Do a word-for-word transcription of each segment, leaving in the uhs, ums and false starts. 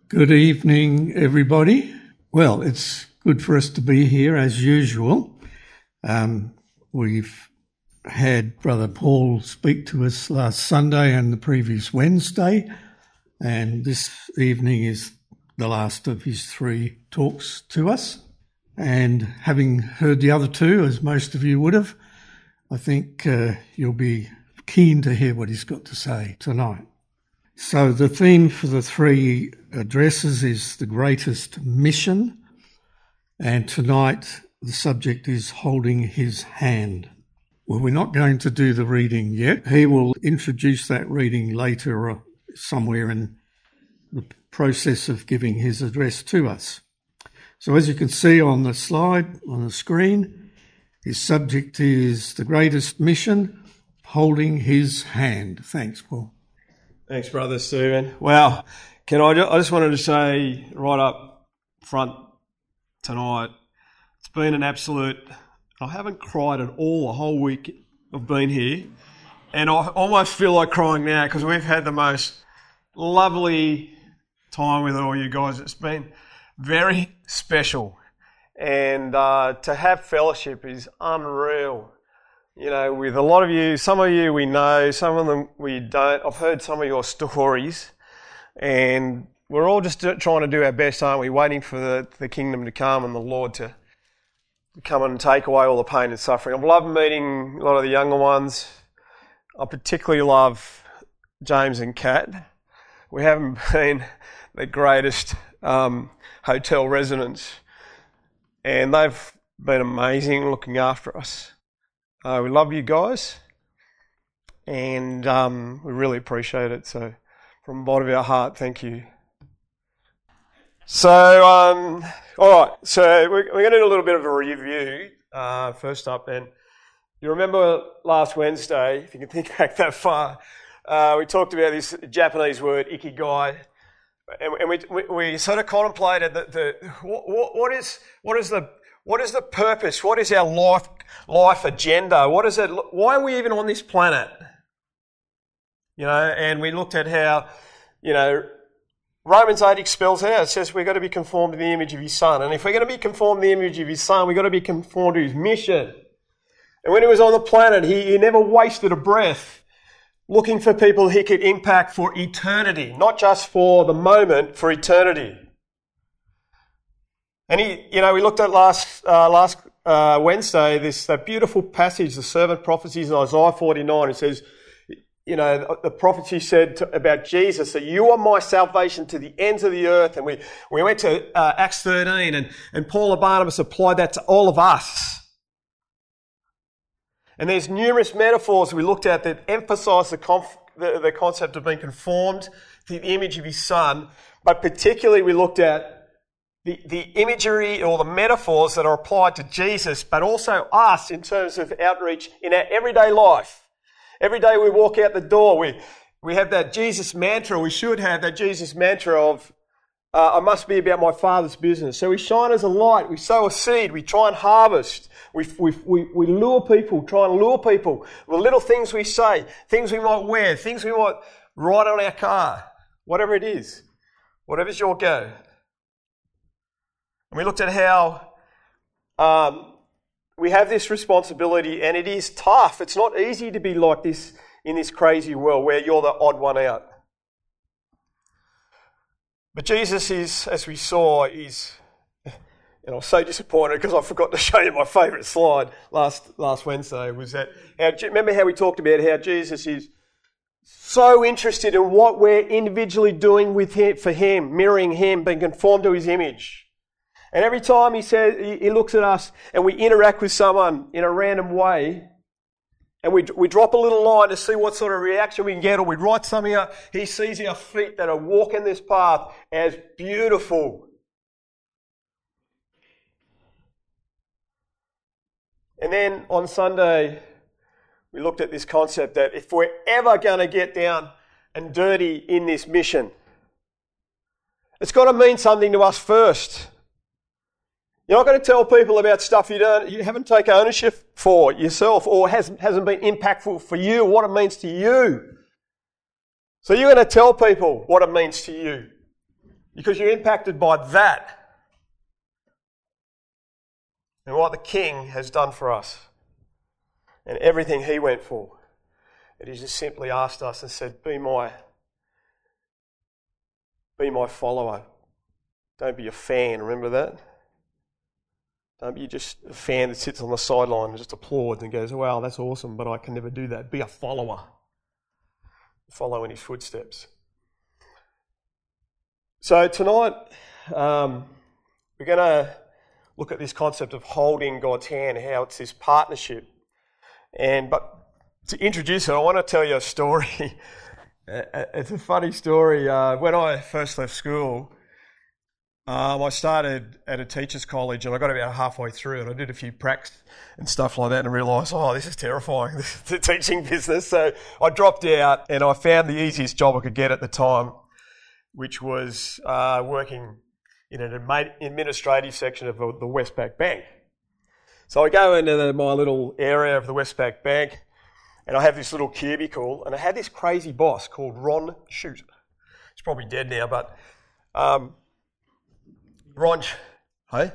Good evening, everybody. Well, it's good for us to be here as usual. Um, we've had Brother Paul speak to us last Sunday and the previous Wednesday, and this evening is the last of his three talks to us. And having heard the other two, as most of you would have, I think uh, you'll be keen to hear what he's got to say tonight. So the theme for the three addresses is the greatest mission, and tonight the subject is holding his hand. Well, we're not going to do the reading yet. He will introduce that reading later or somewhere in the process of giving his address to us. So as you can see on the slide, on the screen, his subject is the greatest mission, holding his hand. Thanks, Paul. Thanks, Brother Stephen. Wow. Can I, I just wanted to say right up front tonight, it's been an absolute, I haven't cried at all the whole week I've been here, and I almost feel like crying now because we've had the most lovely time with all you guys. It's been very special, and uh, to have fellowship is unreal. You know, with a lot of you, some of you we know, some of them we don't. I've heard some of your stories, and we're all just trying to do our best, aren't we? Waiting for the, the kingdom to come and the Lord to come and take away all the pain and suffering. I've loved meeting a lot of the younger ones. I particularly love James and Kat. We haven't been the greatest um, hotel residents, and they've been amazing looking after us. Uh, we love you guys, and um, we really appreciate it. So, from the bottom of our heart, thank you. So, um, all right. So, we're, we're going to do a little bit of a review uh, first up. And you remember last Wednesday, if you can think back that far, uh, we talked about this Japanese word ikigai, and, and we, we we sort of contemplated the, the what, what is what is the What is the purpose? What is our life life agenda? What is it? Why are we even on this planet? You know, and we looked at how, you know, Romans eight spells out. It says we've got to be conformed to the image of his Son. And if we're going to be conformed to the image of his Son, we've got to be conformed to his mission. And when he was on the planet, he, he never wasted a breath looking for people he could impact for eternity, not just for the moment, for eternity. And he, you know, we looked at last uh, last uh, Wednesday this that beautiful passage, the servant prophecies in Isaiah forty-nine. It says, you know, the prophecy said to, about Jesus that you are my salvation to the ends of the earth. And we we went to uh, Acts thirteen, and and Paul and Barnabas applied that to all of us. And there's numerous metaphors we looked at that emphasise the, conf- the the concept of being conformed to the image of his Son, but particularly we looked at The, the imagery or the metaphors that are applied to Jesus, but also us in terms of outreach in our everyday life. Every day we walk out the door, we we have that Jesus mantra, we should have that Jesus mantra of, uh, I must be about my Father's business. So we shine as a light, we sow a seed, we try and harvest, we we we, we lure people, try and lure people with little things we say, things we might wear, things we might write on our car, whatever it is, whatever's your go. And we looked at how um, we have this responsibility, and it is tough. It's not easy to be like this in this crazy world where you're the odd one out. But Jesus is, as we saw, is, and I was so disappointed because I forgot to show you my favourite slide last last Wednesday, was that, how, remember how we talked about how Jesus is so interested in what we're individually doing with him, for him, mirroring him, being conformed to his image. And every time he says, he looks at us and we interact with someone in a random way, and we we drop a little line to see what sort of reaction we can get, or we write something up, he sees our feet that are walking this path as beautiful. And then on Sunday, we looked at this concept that if we're ever going to get down and dirty in this mission, it's got to mean something to us first. You're not going to tell people about stuff you don't, you haven't taken ownership for yourself, or hasn't hasn't been impactful for you, what it means to you. So you're going to tell people what it means to you. because you're impacted by that and what the King has done for us and everything he went for. And he just simply asked us and said, be my, be my follower. Don't be a fan, remember that? Don't be just a fan that sits on the sideline and just applauds and goes, wow, that's awesome, but I can never do that. Be a follower. Follow in his footsteps. So tonight, um, we're going to look at this concept of holding God's hand, how it's this partnership. And but to introduce it, I want to tell you a story. It's a funny story. Uh, when I first left school, um, I started at a teacher's college, and I got about halfway through, and I did a few pracs and stuff like that, and realised, oh, this is terrifying, this is the teaching business. So I dropped out, and I found the easiest job I could get at the time, which was uh, working in an administrative section of the Westpac Bank. So I go into the, my little area of the Westpac Bank, and I have this little cubicle, and I had this crazy boss called Ron Shute. He's probably dead now, but um, Ron, hey?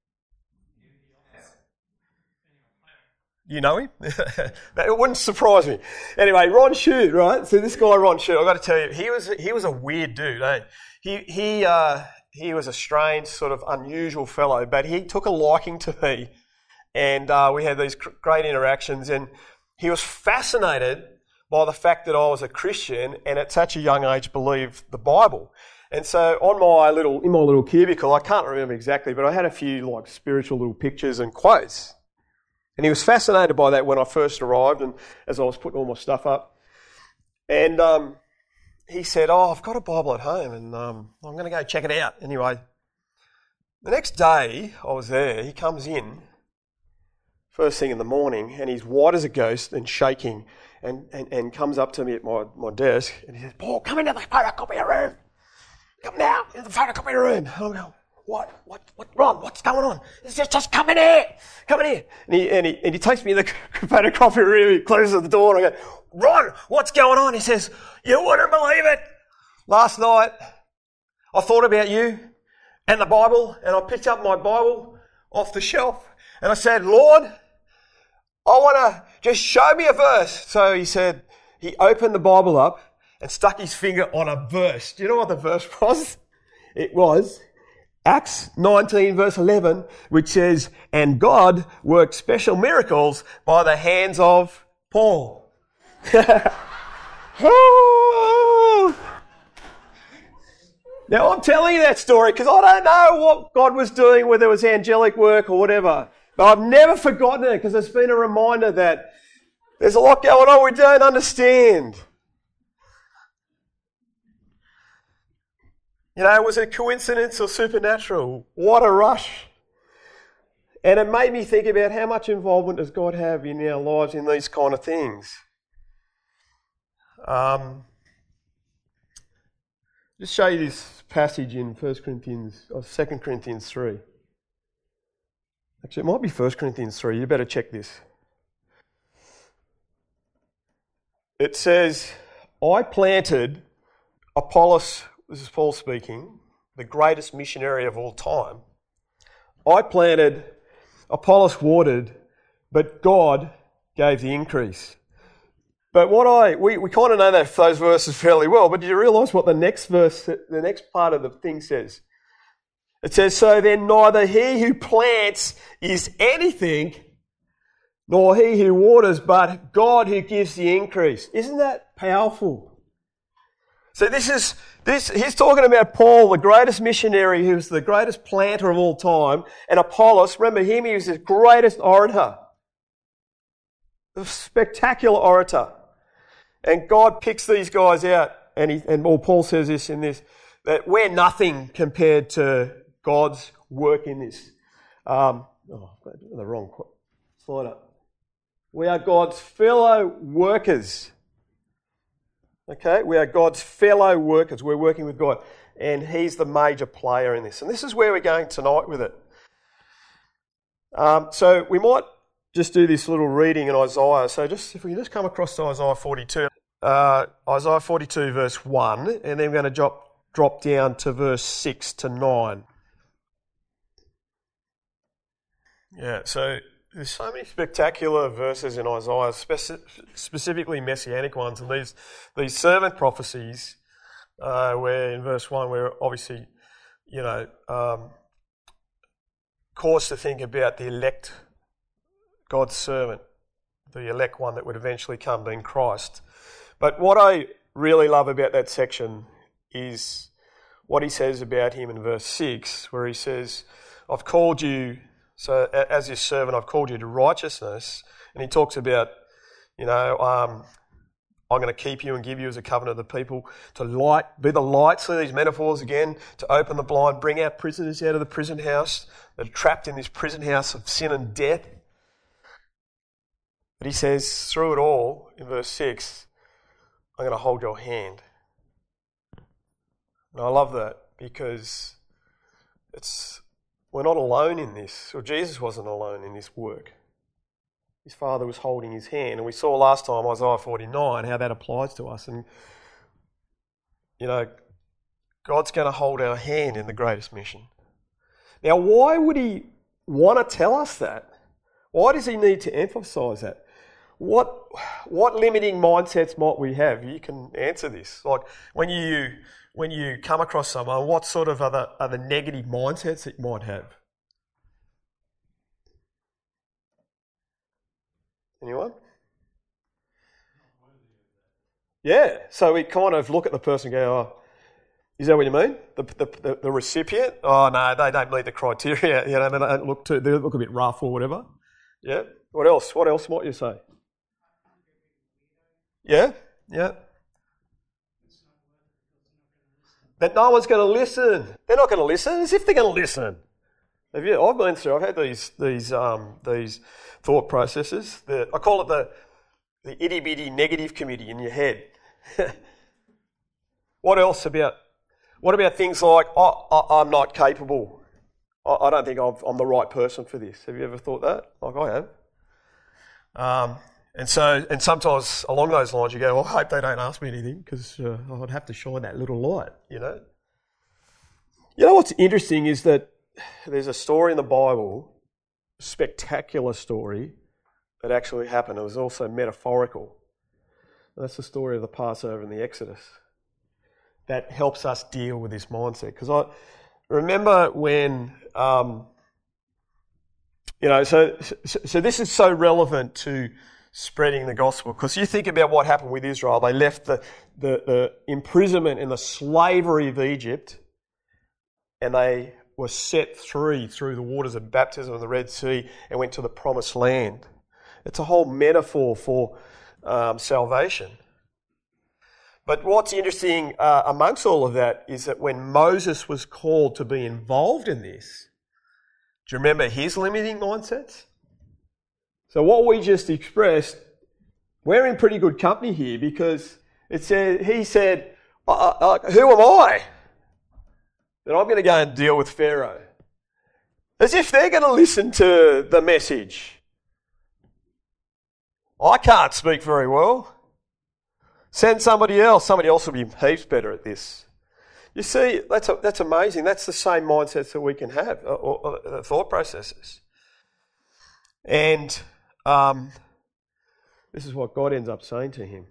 You know him? That wouldn't surprise me. Anyway, Ron Shute, right? So this guy, Ron Shute, I've got to tell you, he was he was a weird dude, eh? He he uh, he was a strange, sort of unusual fellow, but he took a liking to me, and uh, we had these great interactions, and he was fascinated by the fact that I was a Christian and at such a young age believed the Bible. And so on my little, in my little cubicle, I can't remember exactly, but I had a few like spiritual little pictures and quotes. And he was fascinated by that when I first arrived and as I was putting all my stuff up. And um, he said, oh, I've got a Bible at home and um, I'm going to go check it out. Anyway, the next day I was there, he comes in first thing in the morning and he's white as a ghost and shaking and, and, and comes up to me at my, my desk and he says, Paul, come into the photocopier room. Come now, in the photocopier room. I'm going, what, what, what, Ron, what's going on? It's just, just come in here, come in here. And he, and he, and he takes me in the photocopier room, he closes the door and I go, Ron, what's going on? He says, you wouldn't believe it. Last night, I thought about you and the Bible and I picked up my Bible off the shelf and I said, Lord, I want to just show me a verse. So he said, he opened the Bible up and stuck his finger on a verse. Do you know what the verse was? It was Acts nineteen verse eleven, which says, and God worked special miracles by the hands of Paul. Now I'm telling you that story because I don't know what God was doing, whether it was angelic work or whatever. But I've never forgotten it because it's been a reminder that there's a lot going on we don't understand. You know, was it coincidence or supernatural? What a rush. And it made me think about how much involvement does God have in our lives in these kind of things. Um, just show you this passage in First Corinthians, or Second Corinthians three. Actually, it might be First Corinthians three. You better check this. It says, I planted, Apollos, this is Paul speaking, the greatest missionary of all time. I planted, Apollos watered, but God gave the increase. But what I, we, we kind of know that those verses fairly well, but do you realise what the next verse, the next part of the thing says? It says, so then neither he who plants is anything, nor he who waters, but God who gives the increase. Isn't that powerful? So this is, this, he's talking about Paul, the greatest missionary, who's the greatest planter of all time, and Apollos, remember him, he was the greatest orator. A spectacular orator. And God picks these guys out, and he, and well, Paul says this in this, that we're nothing compared to God's work in this. Um, oh, the wrong slide up. We are God's fellow workers. Okay, we are God's fellow workers. We're working with God, and He's the major player in this. And this is where we're going tonight with it. Um, so we might just do this little reading in Isaiah. So just if we can just come across to Isaiah forty-two, uh, Isaiah forty-two verse one, and then we're going to jump drop down to verse six to nine. Yeah, so there's so many spectacular verses in Isaiah, speci- specifically messianic ones, and these these servant prophecies, uh, where in verse one we're obviously, you know, um, caused to think about the elect, God's servant, the elect one that would eventually come, being Christ. But what I really love about that section is what he says about him in verse six, where he says, I've called you, so as his servant, I've called you to righteousness. And he talks about, you know, um, I'm going to keep you and give you as a covenant of the people, to light, be the light, see these metaphors again, to open the blind, bring out prisoners out of the prison house that are trapped in this prison house of sin and death. But he says, through it all, in verse six, I'm going to hold your hand. And I love that because it's we're not alone in this, or Jesus wasn't alone in this work. His Father was holding his hand, and we saw last time, Isaiah forty-nine, how that applies to us. And, you know, God's going to hold our hand in the greatest mission. Now, why would he want to tell us that? Why does he need to emphasise that? What what limiting mindsets might we have? You can answer this. Like when you when you come across someone, what sort of other other negative mindsets that you might have? Anyone? Yeah. So we kind of look at the person and go, oh, is that what you mean? The, the the the recipient? Oh no, they don't meet the criteria. You know, they don't look too. They look a bit rough or whatever. Yeah. What else? What else might you say? Yeah, yeah. That no one's going to listen. They're not going to listen. As if they're going to listen. Have you? I've been through. I've had these these um these thought processes. The, I call it the the itty bitty negative committee in your head. What else about? What about things like oh, I, I'm not capable. I, I don't think I've, I'm the right person for this. Have you ever thought that? Like I have. Um. And so, and sometimes along those lines you go, well, I hope they don't ask me anything because uh, I'd have to shine that little light, you know. You know what's interesting is that there's a story in the Bible, a spectacular story, that actually happened. It was also metaphorical. That's the story of the Passover and the Exodus. That helps us deal with this mindset. Because I remember when, um, you know, so, so, so this is so relevant to spreading the gospel. Because you think about what happened with Israel. They left the, the, the imprisonment and the slavery of Egypt, and they were set free through the waters of baptism of the Red Sea and went to the promised land. It's a whole metaphor for um, salvation. But what's interesting uh, amongst all of that is that when Moses was called to be involved in this, do you remember his limiting mindsets? So what we just expressed, we're in pretty good company here because it said he said, uh, uh, "Who am I that I'm going to go and deal with Pharaoh?" As if they're going to listen to the message. I can't speak very well. Send somebody else. Somebody else will be heaps better at this. You see, that's a, that's amazing. That's the same mindsets that we can have, or, or, or thought processes. And um, this is what God ends up saying to him.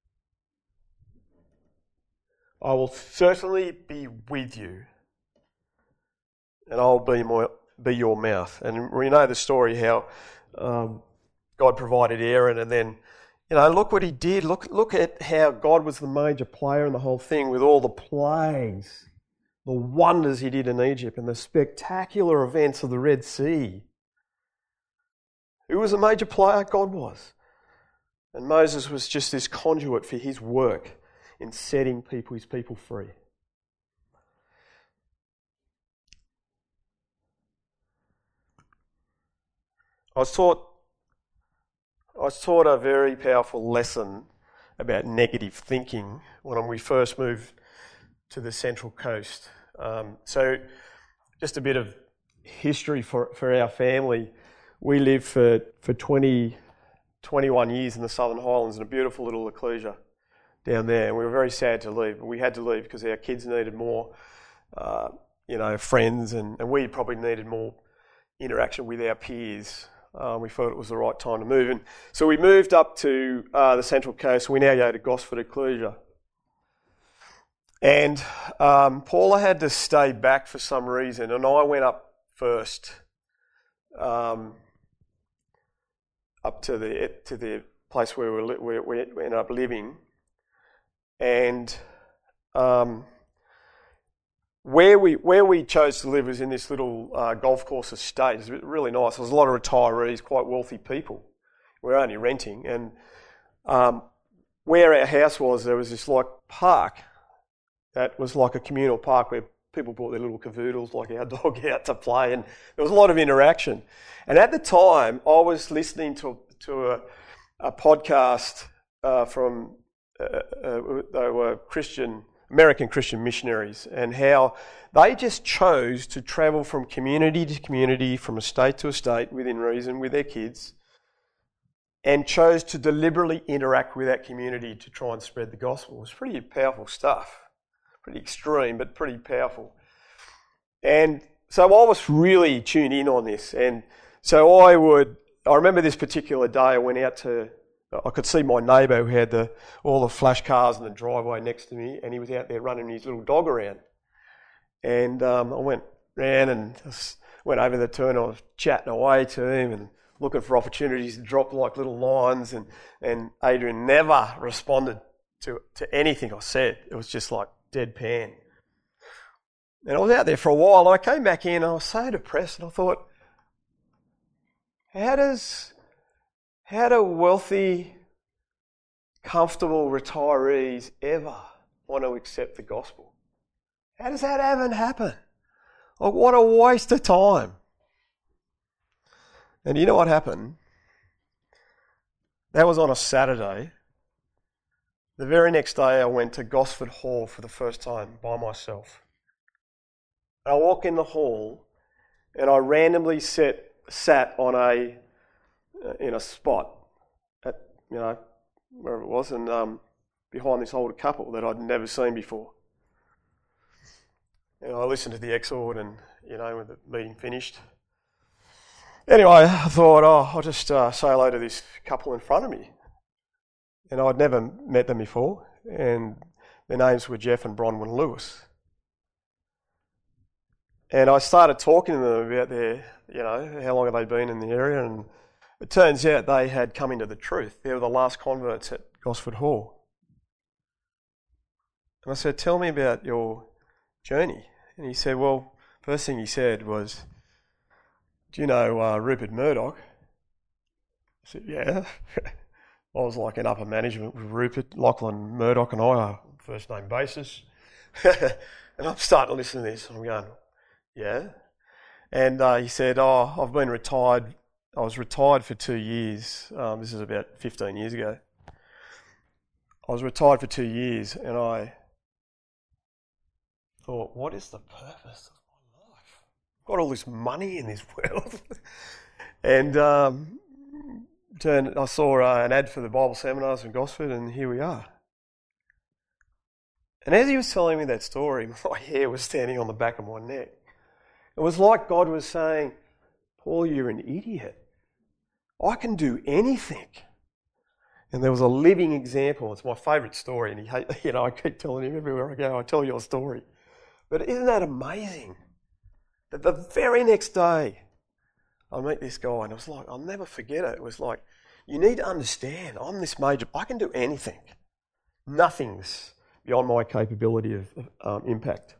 I will certainly be with you, and I'll be my be your mouth. And we know the story how um, God provided Aaron, and then, you know, look what he did. Look, look at how God was the major player in the whole thing with all the plagues, the wonders he did in Egypt, and the spectacular events of the Red Sea. Who was a major player? God was. And Moses was just this conduit for his work in setting people, his people free. I was taught I was taught a very powerful lesson about negative thinking when we first moved to the Central Coast. Um, so just a bit of history for, for our family. We lived for, for twenty, twenty-one years in the Southern Highlands in a beautiful little ecclesia down there, and we were very sad to leave. But we had to leave because our kids needed more, uh, you know, friends, and, and we probably needed more interaction with our peers. Uh, we felt it was the right time to move. And so we moved up to uh, the Central Coast. We now go to Gosford Ecclesia. And um, Paula had to stay back for some reason, and I went up first, um, up to the to the place where we, where we ended up living. And um, where we where we chose to live was in this little uh, golf course estate. It was really nice. There was a lot of retirees, quite wealthy people. We were only renting, and um, where our house was, there was this like park that was like a communal park where people brought their little cavoodles, like our dog, out to play, and there was a lot of interaction. And at the time, I was listening to to a, a podcast uh, from. Uh, uh, they were Christian, American Christian missionaries, and how they just chose to travel from community to community, from estate to estate, within reason, with their kids, and chose to deliberately interact with that community to try and spread the gospel. It was pretty powerful stuff, pretty extreme, but pretty powerful. And so I was really tuned in on this, and so I would, I remember this particular day I went out to, I could see my neighbour who had the, all the flash cars in the driveway next to me, and he was out there running his little dog around. And um, I went round and went over the turn. I was chatting away to him and looking for opportunities to drop like little lines. And, and Adrian never responded to to anything I said. It was just like deadpan. And I was out there for a while, and I came back in, and I was so depressed, and I thought, how does... How do wealthy, comfortable retirees ever want to accept the gospel? How does that even happen? Like, what a waste of time. And you know what happened? That was on a Saturday. The very next day I went to Gosford Hall for the first time by myself. I walk in the hall and I randomly sit, sat on a in a spot at, you know, wherever it was, and um, behind this older couple that I'd never seen before. And I listened to the exhort, and, you know, when the meeting finished. Anyway, I thought, oh, I'll just uh, say hello to this couple in front of me. And I'd never met them before, and their names were Jeff and Bronwyn Lewis. And I started talking to them about their, you know, how long have they been in the area, and it turns out they had come into the truth. They were the last converts at Gosford Hall. And I said, tell me about your journey. And he said, well, first thing he said was, do you know uh, Rupert Murdoch? I said, yeah. I was like in upper management with Rupert, Lachlan Murdoch and I are first name basis. And I'm starting to listen to this, and I'm going, yeah. And uh, he said, oh, I've been retired. I was retired for two years. Um, this is about fifteen years ago. I was retired for two years, and I thought, what is the purpose of my life? I've got all this money in this world. and um, turned, I saw uh, an ad for the Bible seminars in Gosford, and here we are. And as he was telling me that story, my hair was standing on the back of my neck. It was like God was saying, Paul, you're an idiot. I can do anything. And there was a living example. It's my favourite story, and he, you know, I keep telling him everywhere I go, I tell your story. But isn't that amazing? That the very next day, I meet this guy, and it was like, I'll never forget it. It was like, you need to understand, I'm this major, I can do anything. Nothing's beyond my capability of um, impact.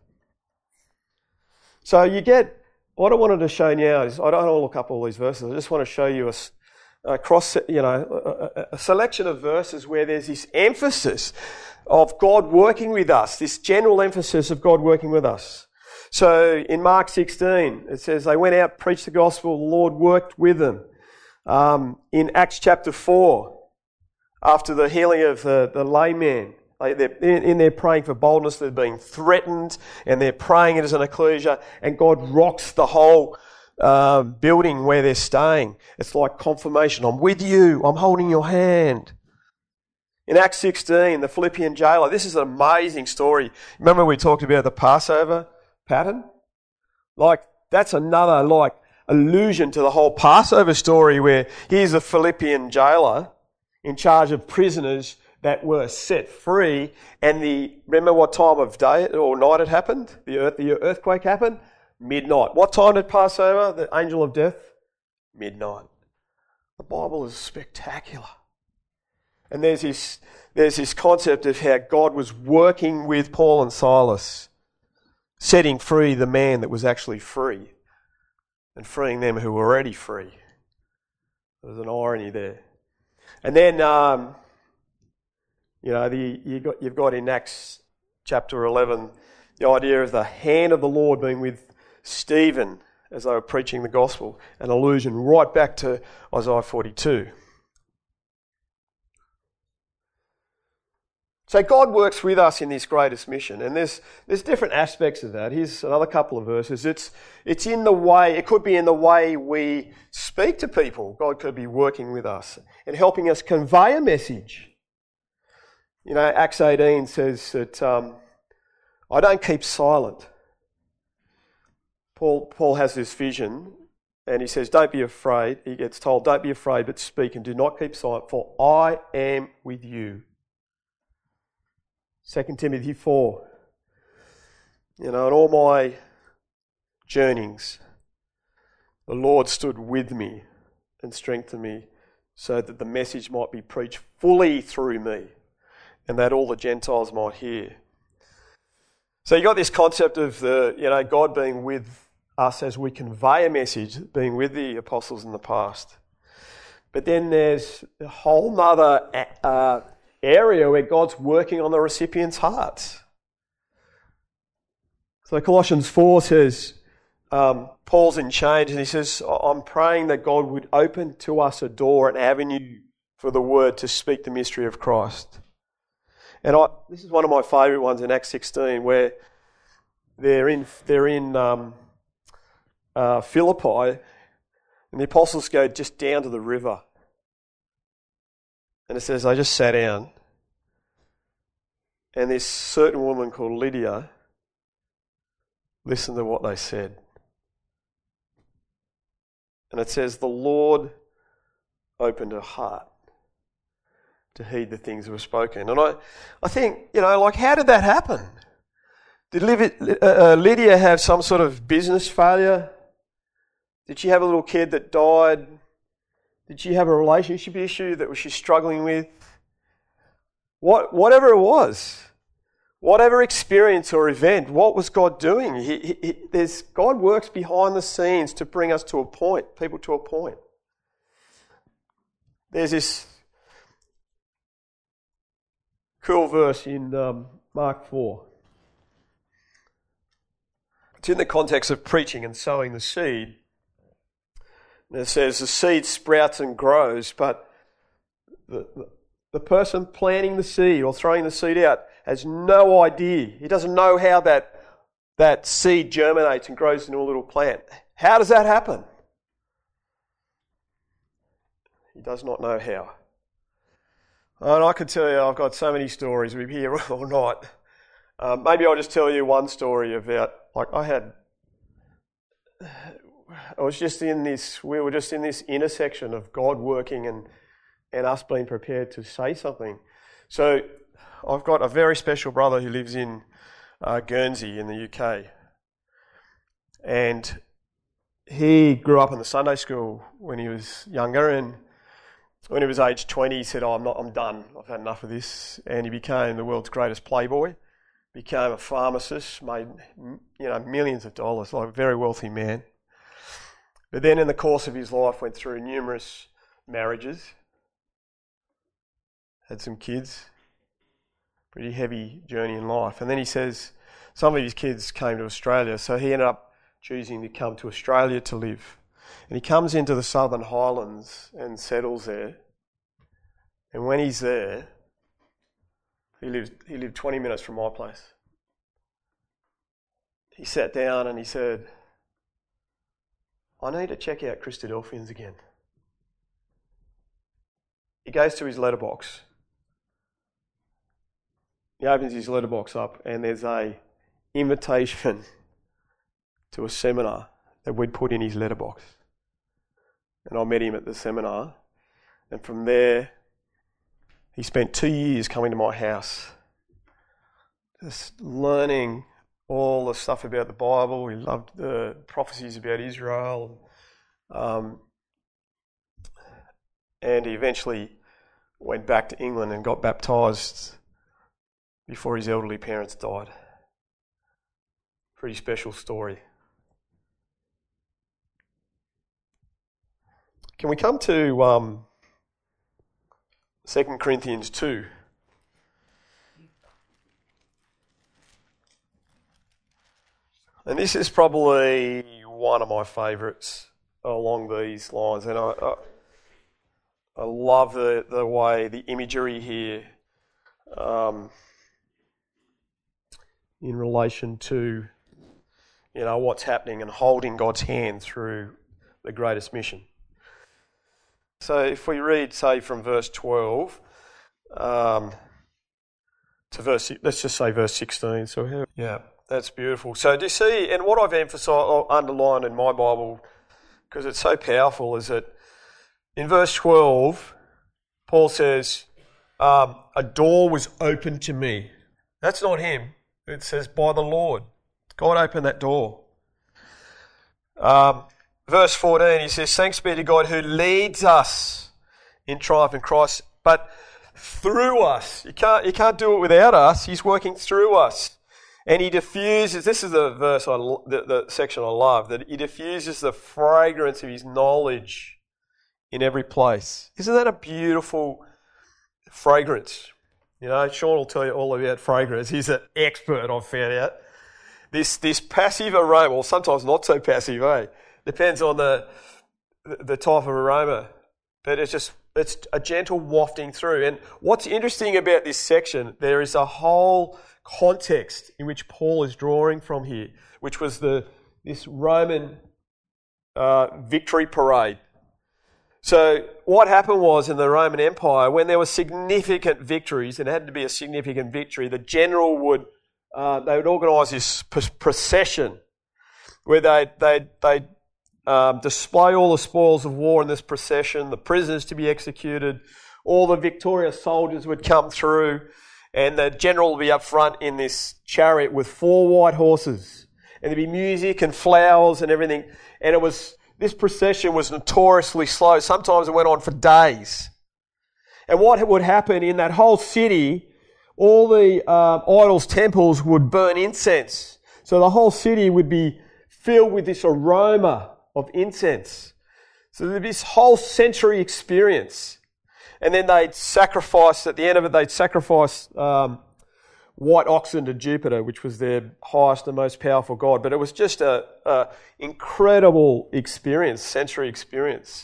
So you get, what I wanted to show now is, I don't want to look up all these verses, I just want to show you a, a cross, you know, a, a selection of verses where there's this emphasis of God working with us, this general emphasis of God working with us. So in Mark sixteen, it says, they went out, preached the gospel, the Lord worked with them. Um, in Acts chapter four, after the healing of the, the lame man, they, they're in, in there praying for boldness, they're being threatened, and they're praying it as an ecclesia, and God rocks the whole uh, building where they're staying. It's like confirmation. I'm with you. I'm holding your hand. In Acts sixteen, the Philippian jailer, this is an amazing story. Remember we talked about the Passover pattern? Like, that's another, like, allusion to the whole Passover story where here's a Philippian jailer in charge of prisoners that were set free, and the, remember what time of day or night it happened? The earth, the earthquake happened? Midnight. What time did Passover, the angel of death? Midnight. The Bible is spectacular. And there's this, there's this concept of how God was working with Paul and Silas, setting free the man that was actually free and freeing them who were already free. There's an irony there. And then, um, you know, the, you got, you've got in Acts chapter eleven the idea of the hand of the Lord being with Stephen as they were preaching the gospel, an allusion right back to Isaiah forty-two. So God works with us in this greatest mission, and there's there's different aspects of that. Here's another couple of verses. It's it's in the way, it could be in the way we speak to people. God could be working with us and helping us convey a message. You know, Acts eighteen says that um, I don't keep silent. Paul Paul has this vision, and he says, "Don't be afraid." He gets told, "Don't be afraid, but speak and do not keep silent, for I am with you." Second Timothy four. You know, in all my journeyings, the Lord stood with me and strengthened me so that the message might be preached fully through me and that all the Gentiles might hear. So you got this concept of the, you know, God being with us as we convey a message, being with the apostles in the past. But then there's a whole nother uh, area where God's working on the recipient's hearts. So Colossians four says, um, Paul's in chains, and he says, I'm praying that God would open to us a door, an avenue for the word to speak the mystery of Christ. And I, this is one of my favourite ones in Acts sixteen, where they're in they're in um, uh, Philippi, and the apostles go just down to the river. And it says, I just sat down, and this certain woman called Lydia listened to what they said. And it says, the Lord opened her heart to heed the things that were spoken. And I, I think, you know, like, how did that happen? Did Lydia have some sort of business failure? Did she have a little kid that died? Did she have a relationship issue that was she struggling with? What, whatever it was, whatever experience or event, what was God doing? He, he, he, there's, God works behind the scenes to bring us to a point, people to a point. There's this cool verse in um, Mark four. It's in the context of preaching and sowing the seed. And it says the seed sprouts and grows, but the, the, the person planting the seed or throwing the seed out has no idea. He doesn't know how that, that seed germinates and grows into a little plant. How does that happen? He does not know how. And I could tell you, I've got so many stories. We're here all night. Um, maybe I'll just tell you one story about, like, I had... I was just in this, we were just in this intersection of God working and, and us being prepared to say something. So I've got a very special brother who lives in uh, Guernsey in the U K. And he grew up in the Sunday school when he was younger, and when he was age twenty, he said, oh, I'm not, I'm done. I've had enough of this. And he became the world's greatest playboy, became a pharmacist, made, you know, millions of dollars, like a very wealthy man. But then in the course of his life went through numerous marriages, had some kids, pretty heavy journey in life. And then he says some of his kids came to Australia, so he ended up choosing to come to Australia to live. And he comes into the Southern Highlands and settles there. And when he's there, he lived, he lived twenty minutes from my place. He sat down and he said, I need to check out Christadelphians again. He goes to his letterbox he opens his letterbox up and there's a invitation to a seminar that we'd put in his letterbox. And I met him at the seminar, and from there he spent two years coming to my house, just learning all the stuff about the Bible. He loved the prophecies about Israel. Um, and he eventually went back to England and got baptised before his elderly parents died. Pretty special story. Can we come to um, Second Corinthians two? And this is probably one of my favourites along these lines. And I, I, I love the, the way, the imagery here um, in relation to, you know, what's happening and holding God's hand through the greatest mission. So if we read, say, from verse twelve um, to verse, let's just say verse sixteen. So here, yeah, that's beautiful. So do you see, and what I've emphasised, or underlined in my Bible, because it's so powerful, is that in verse twelve, Paul says, um, a door was opened to me. That's not him. It says by the Lord. God opened that door. Um, verse fourteen, he says, thanks be to God who leads us in triumph in Christ, but through us. You can't, you can't do it without us. He's working through us. And he diffuses, this is the verse, I, the, the section I love, that he diffuses the fragrance of his knowledge in every place. Isn't that a beautiful fragrance? You know, Sean will tell you all about fragrance. He's an expert, I've found out. This this passive aroma, or sometimes not so passive, eh? Depends on the the type of aroma. But it's just, it's a gentle wafting through. And what's interesting about this section, there is a whole context in which Paul is drawing from here, which was the this Roman uh, victory parade. So what happened was in the Roman Empire, when there were significant victories, and it had to be a significant victory, the general would uh, they would organise this procession where they they they um, display all the spoils of war in this procession, the prisoners to be executed, all the victorious soldiers would come through, and the general would be up front in this chariot with four white horses, and there'd be music and flowers and everything, and it was. This procession was notoriously slow. Sometimes it went on for days. And what would happen in that whole city, all the uh, idols' temples would burn incense. So the whole city would be filled with this aroma of incense. So there'd be this whole sensory experience. And then they'd sacrifice, at the end of it, they'd sacrifice um, white oxen to Jupiter, which was their highest and most powerful god. But it was just a, a incredible experience, sensory experience.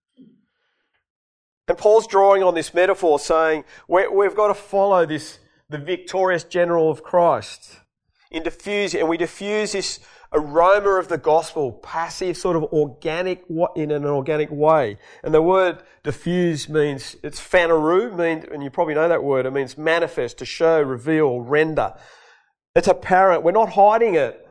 And Paul's drawing on this metaphor, saying we, we've got to follow this, the victorious general of Christ, in diffuse, and we diffuse this aroma of the gospel, passive, sort of organic, in an organic way. And the word diffuse means, it's phaneru, means, and you probably know that word, it means manifest, to show, reveal, render. It's apparent, we're not hiding it.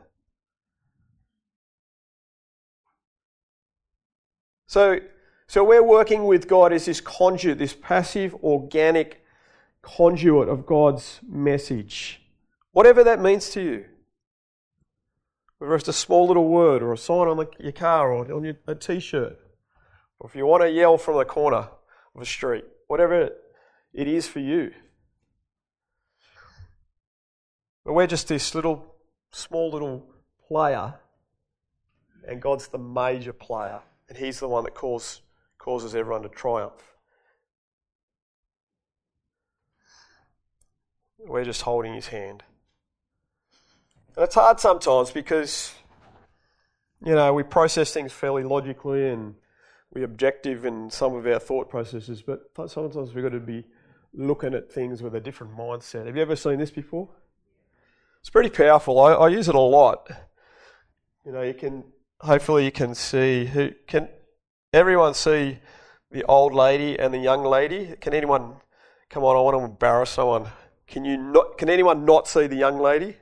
So, so we're working with God as this conduit, this passive, organic conduit of God's message. Whatever that means to you. Whether it's a small little word or a sign on the, your car or on your, a t-shirt, or if you want to yell from the corner of a street, whatever it, it is for you. But we're just this little, small little player, and God's the major player, and He's the one that cause, causes everyone to triumph. We're just holding His hand. And it's hard sometimes because, you know, we process things fairly logically and we're objective in some of our thought processes, but sometimes we've got to be looking at things with a different mindset. Have you ever seen this before? It's pretty powerful. I, I use it a lot. You know, you can, hopefully you can see, who can everyone see the old lady and the young lady? Can anyone, come on, I want to embarrass someone. Can you not? Can anyone not see the young lady?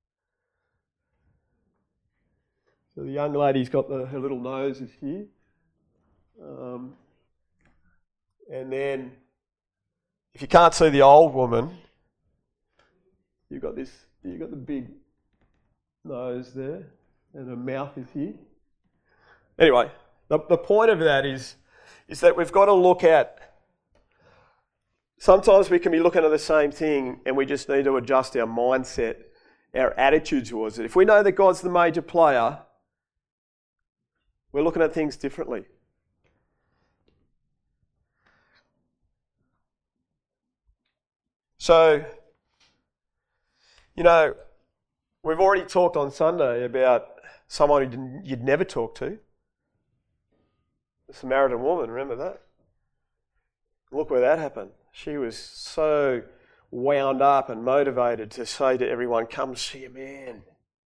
So the young lady's got the, her little nose is here. Um, and then, if you can't see the old woman, you've got this, you've got the big nose there, and her mouth is here. Anyway, the, the point of that is, is that we've got to look at, sometimes we can be looking at the same thing and we just need to adjust our mindset, our attitude towards it. If we know that God's the major player, we're looking at things differently. So, you know, we've already talked on Sunday about someone who didn't, you'd never talk to. The Samaritan woman, remember that? Look where that happened. She was so wound up and motivated to say to everyone, come see a man.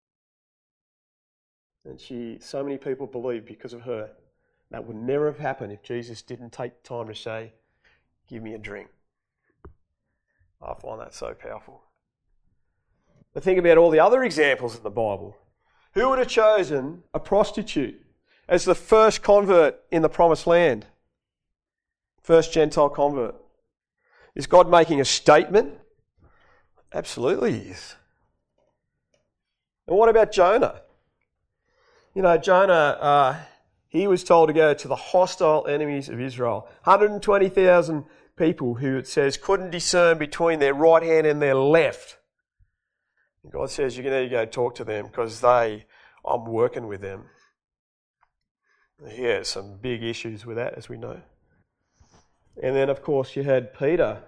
And she, so many people believed because of her. That would never have happened if Jesus didn't take time to say, give me a drink. I find that so powerful. But think about all the other examples in the Bible. Who would have chosen a prostitute as the first convert in the Promised Land? First Gentile convert. Is God making a statement? Absolutely he is. And what about Jonah? You know, Jonah, uh, he was told to go to the hostile enemies of Israel. one hundred twenty thousand people who, it says, couldn't discern between their right hand and their left. And God says, you need to go talk to them because they, I'm working with them. He has some big issues with that, as we know. And then, of course, you had Peter.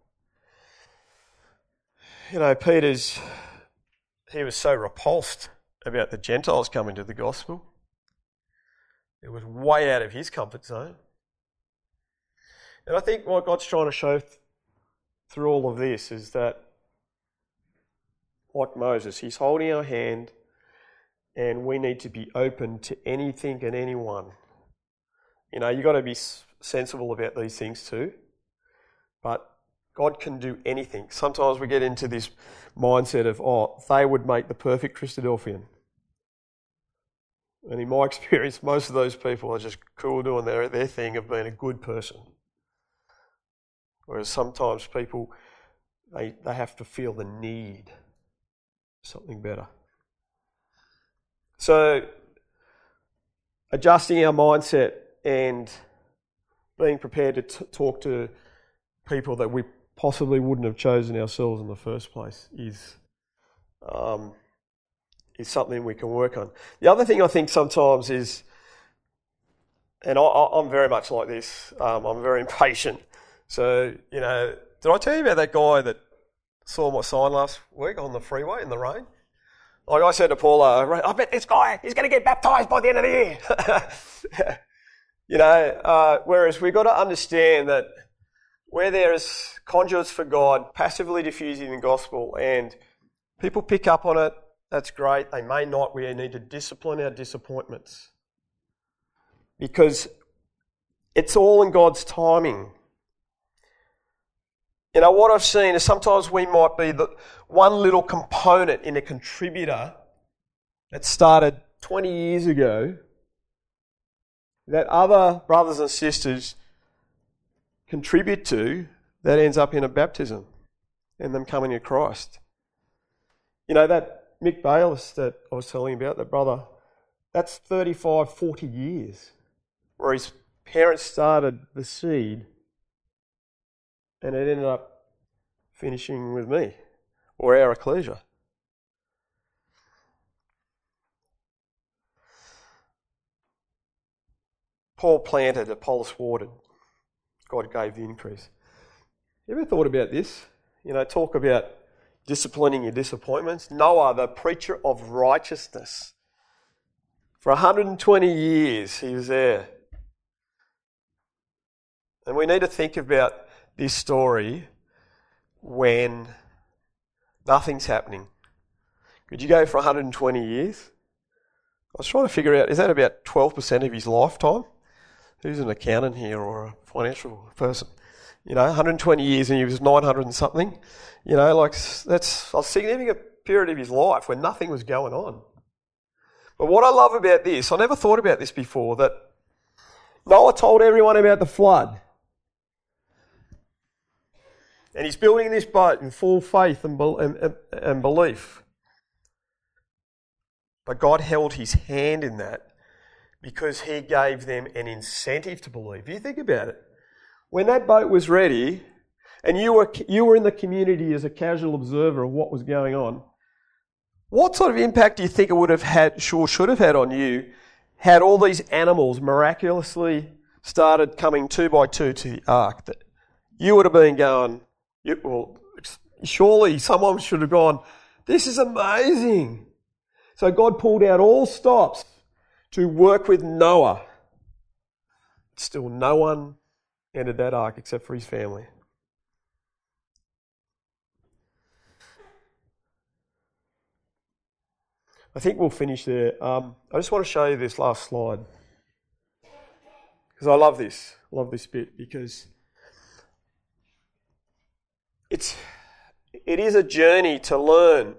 You know, Peter's, he was so repulsed about the Gentiles coming to the gospel. It was way out of his comfort zone. And I think what God's trying to show th- through all of this is that, like Moses, he's holding our hand and we need to be open to anything and anyone. You know, you've got to be sensible about these things too. But God can do anything. Sometimes we get into this mindset of, oh, they would make the perfect Christadelphian. And in my experience, most of those people are just cool doing their, their thing of being a good person. Whereas sometimes people, they, they have to feel the need for something better. So, adjusting our mindset and being prepared to t- talk to people that we possibly wouldn't have chosen ourselves in the first place is um, is something we can work on. The other thing I think sometimes is, and I, I'm very much like this, um, I'm very impatient. So, you know, did I tell you about that guy that saw my sign last week on the freeway in the rain? Like I said to Paula, I bet this guy, he's going to get baptised by the end of the year. You know, uh, whereas we've got to understand that where there's conduits for God, passively diffusing the gospel, and people pick up on it, that's great. They may not. We need to discipline our disappointments. Because it's all in God's timing. You know, what I've seen is sometimes we might be the one little component in a contributor that started twenty years ago that other brothers and sisters contribute to that ends up in a baptism and them coming to Christ. You know, that Mick Bayless that I was telling you about, that brother, that's thirty-five, forty years where his parents started the seed and it ended up finishing with me or our ecclesia. Paul planted, Apollos watered. God gave the increase. You ever thought about this? You know, talk about disciplining your disappointments. Noah, the preacher of righteousness. For one hundred twenty years he was there. And we need to think about this story when nothing's happening. Could you go for one hundred twenty years? I was trying to figure out, is that about twelve percent of his lifetime? Who's an accountant here or a financial person? You know, one hundred twenty years and he was nine hundred and something. You know, like that's a significant period of his life when nothing was going on. But what I love about this, I never thought about this before, that Noah told everyone about the flood. And he's building this boat in full faith and, and, and belief. But God held his hand in that because he gave them an incentive to believe. You think about it. When that boat was ready and you were you were in the community as a casual observer of what was going on, what sort of impact do you think it would have had, sure should have had on you, had all these animals miraculously started coming two by two to the ark? That you would have been going, you, well, surely someone should have gone, this is amazing. So God pulled out all stops to work with Noah. Still no one entered that ark except for his family. I think we'll finish there. Um, I just want to show you this last slide because I love this. I love this bit because it's it is a journey to learn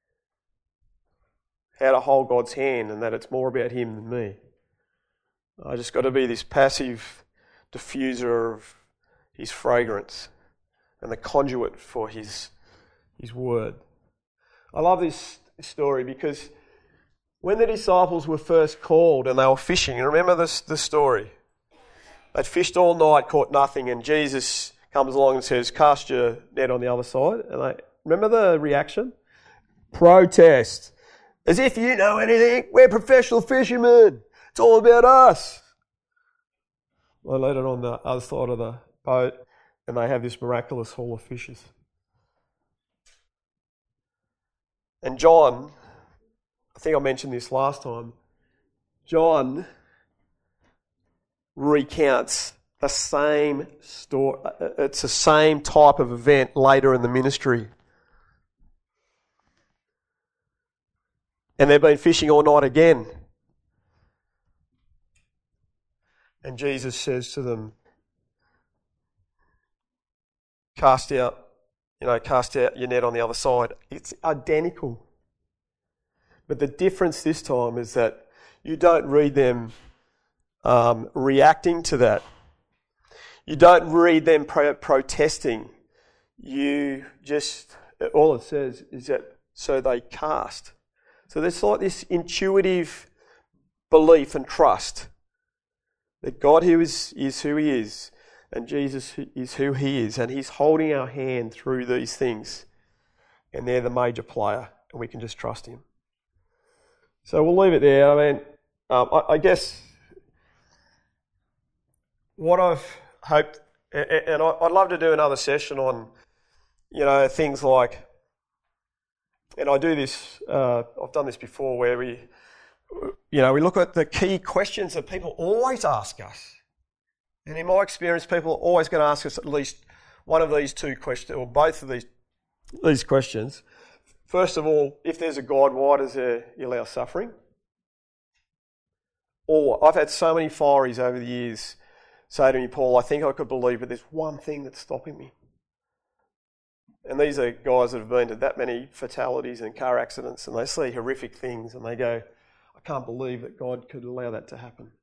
how to hold God's hand and that it's more about him than me. I just got to be this passive diffuser of his fragrance and the conduit for his his word. I love this story because when the disciples were first called and they were fishing, and remember this the story. They'd fished all night, caught nothing, and Jesus comes along and says, cast your net on the other side. And they remember the reaction? Protest. As if you know anything. We're professional fishermen. It's all about us. They laid it on the other side of the boat and they have this miraculous haul of fishes. And John, I think I mentioned this last time, John recounts the same story. It's the same type of event later in the ministry. And they've been fishing all night again. And Jesus says to them, cast out, you know, cast out your net on the other side. It's identical. But the difference this time is that you don't read them um, reacting to that. You don't read them pro- protesting. You just, all it says is that, so they cast. So there's like this intuitive belief and trust that God who is, is who he is and Jesus is who he is, and he's holding our hand through these things, and they're the major player and we can just trust him. So we'll leave it there. I mean, um, I, I guess what I've hoped, and I'd love to do another session on, you know, things like, and I do this, uh, I've done this before where we, you know, we look at the key questions that people always ask us. And in my experience, people are always going to ask us at least one of these two questions, or both of these these questions. First of all, if there's a God, why does he allow suffering? Or, I've had so many fireys over the years say to me, Paul, I think I could believe, but there's one thing that's stopping me. And these are guys that have been to that many fatalities and car accidents, and they see horrific things, and they go, I can't believe that God could allow that to happen.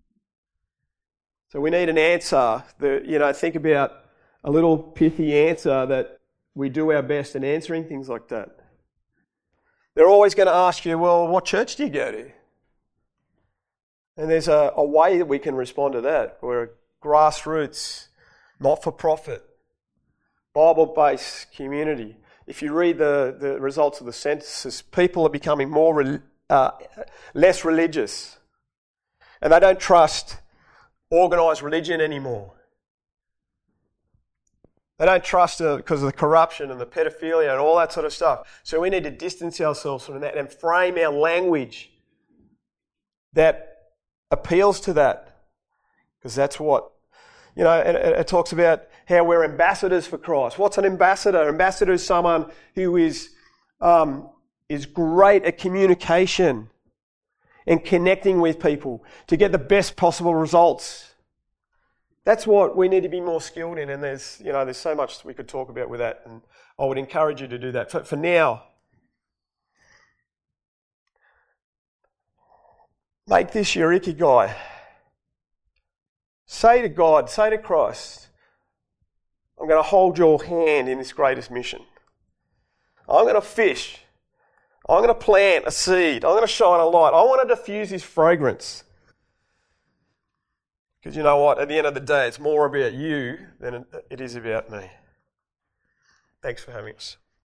So we need an answer. That, you know, think about a little pithy answer that we do our best in answering things like that. They're always going to ask you, well, what church do you go to? And there's a, a way that we can respond to that. We're a grassroots, not-for-profit, Bible-based community. If you read the, the results of the census, people are becoming more uh, less religious. And they don't trust organised religion anymore. They don't trust it because of the corruption and the pedophilia and all that sort of stuff. So we need to distance ourselves from that and frame our language that appeals to that. Because that's what, you know, it, it talks about how we're ambassadors for Christ. What's an ambassador? Ambassador is someone who is um, is great at communication and connecting with people to get the best possible results. That's what we need to be more skilled in, and there's, you know, there's so much we could talk about with that, and I would encourage you to do that. For, for now, make this your ikigai. Say to God, say to Christ, I'm going to hold your hand in this greatest mission. I'm going to fish. I'm going to plant a seed. I'm going to shine a light. I want to diffuse His fragrance. Because you know what? At the end of the day, it's more about you than it is about me. Thanks for having us.